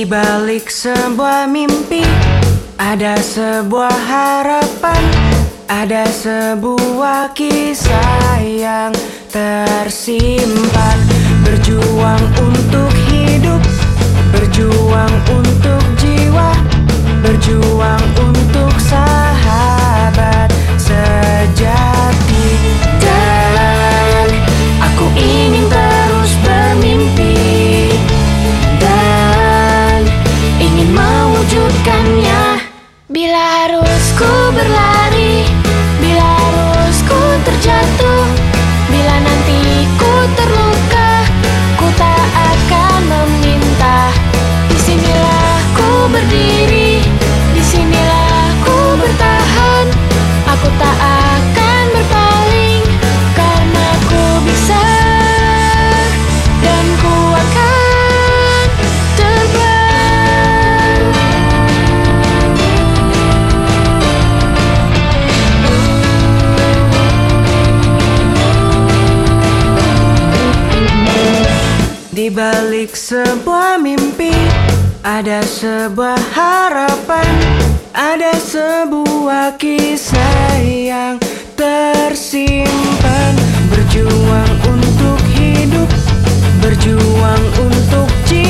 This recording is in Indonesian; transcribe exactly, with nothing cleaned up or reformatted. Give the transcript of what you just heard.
Di balik sebuah mimpi ada sebuah harapan, ada sebuah kisah yang tersimpan. Berjuang untuk hidup, berjuang untuk jiwa, berjuang untuk sahabat sejati. Dan aku ingin terus bermimpi dan ingin mewujudkannya. Bila harus ku berlari, bila harus ku terjatuh, bila nanti ku terluka, ku tak akan meminta. Disinilah ku berdiri, disinilah ku bertahan. Aku tak akan berpaling, karena ku bisa dan ku akan terbang. Di balik sebuah mimpi ada sebuah harapan, ada sebuah kisah yang tersimpan. Berjuang untuk hidup, berjuang untuk jiwa,